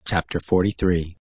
Chapter 43.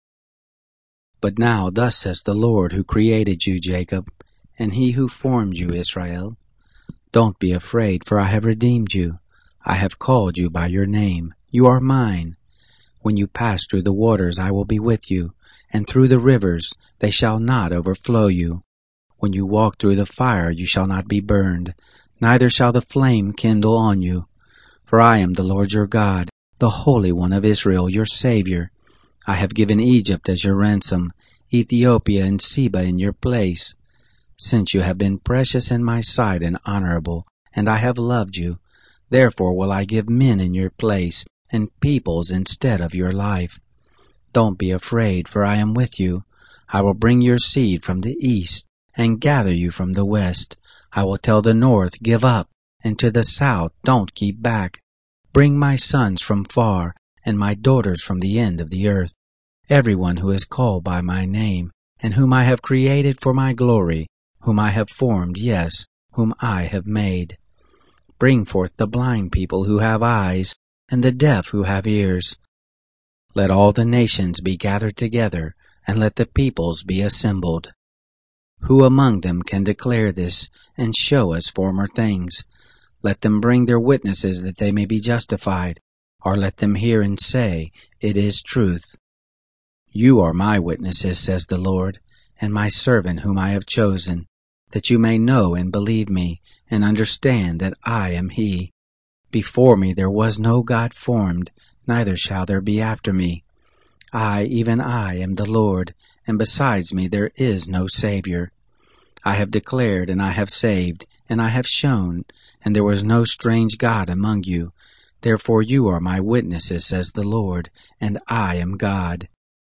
But now thus says the Lord who created you, Jacob, and he who formed you, Israel. Don't be afraid, for I have redeemed you. I have called you by your name. You are mine. When you pass through the waters, I will be with you, and through the rivers, they shall not overflow you. When you walk through the fire, you shall not be burned, neither shall the flame kindle on you. For I am the Lord your God, the Holy One of Israel, your Savior. I have given Egypt as your ransom, Ethiopia and Seba in your place. Since you have been precious in my sight and honorable, and I have loved you, therefore will I give men in your place, and peoples instead of your life. Don't be afraid, for I am with you. I will bring your seed from the east, and gather you from the west. I will tell the north, give up, and to the south, don't keep back. Bring my sons from far, and my daughters from the end of the earth. Everyone who is called by my name, and whom I have created for my glory, whom I have formed, yes, whom I have made. Bring forth the blind people who have eyes, and the deaf who have ears. Let all the nations be gathered together, and let the peoples be assembled. Who among them can declare this, and show us former things? Let them bring their witnesses that they may be justified, or let them hear and say, it is truth. You are my witnesses, says the Lord, and my servant whom I have chosen, that you may know and believe me, and understand that I am He. Before me there was no God formed, neither shall there be after me. I, even I, am the Lord, and besides me there is no Savior. I have declared, and I have saved, and I have shown, and there was no strange God among you. Therefore you are my witnesses, says the Lord, and I am God.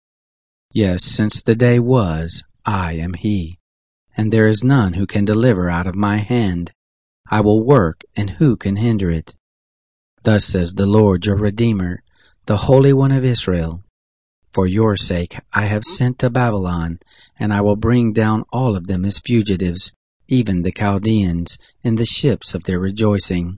Yes, since the day was, I am He, and there is none who can deliver out of my hand. I will work, and who can hinder it? Thus says the Lord your Redeemer, the Holy One of Israel. For your sake I have sent to Babylon, and I will bring down all of them as fugitives, even the Chaldeans, in the ships of their rejoicing.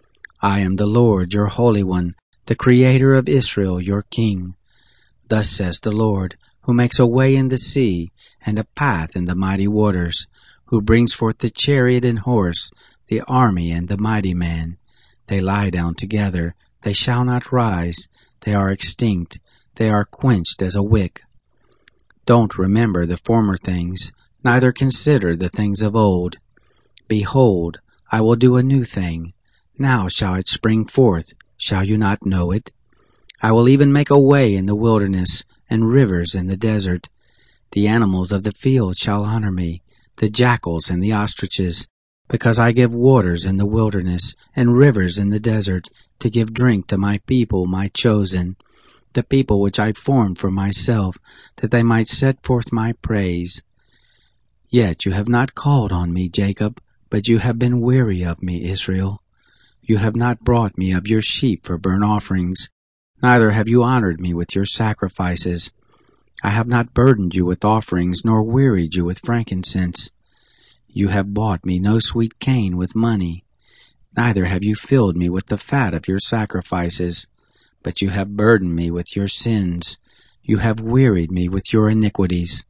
I am the Lord your Holy One, the Creator of Israel your King. Thus says the Lord, who makes a way in the sea, and a path in the mighty waters, who brings forth the chariot and horse, the army and the mighty man. They lie down together, they shall not rise, they are extinct, they are quenched as a wick. Don't remember the former things, neither consider the things of old. Behold, I will do a new thing. Now shall it spring forth, shall you not know it? I will even make a way in the wilderness, and rivers in the desert. The animals of the field shall honor me, the jackals and the ostriches, because I give waters in the wilderness, and rivers in the desert, to give drink to my people, my chosen, the people which I formed for myself, that they might set forth my praise. Yet you have not called on me, Jacob, but you have been weary of me, Israel. You have not brought me of your sheep for burnt offerings, neither have you honored me with your sacrifices. I have not burdened you with offerings, nor wearied you with frankincense. You have bought me no sweet cane with money, neither have you filled me with the fat of your sacrifices. But you have burdened me with your sins. You have wearied me with your iniquities.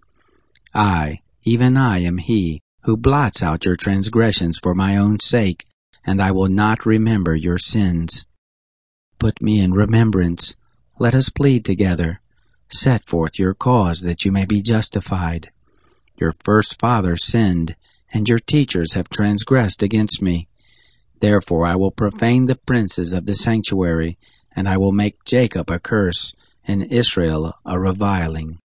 I, even I, am He who blots out your transgressions for my own sake, and I will not remember your sins. Put me in remembrance. Let us plead together. Set forth your cause that you may be justified. Your first fathers sinned, and your teachers have transgressed against me. Therefore I will profane the princes of the sanctuary, and I will make Jacob a curse, and Israel a reviling.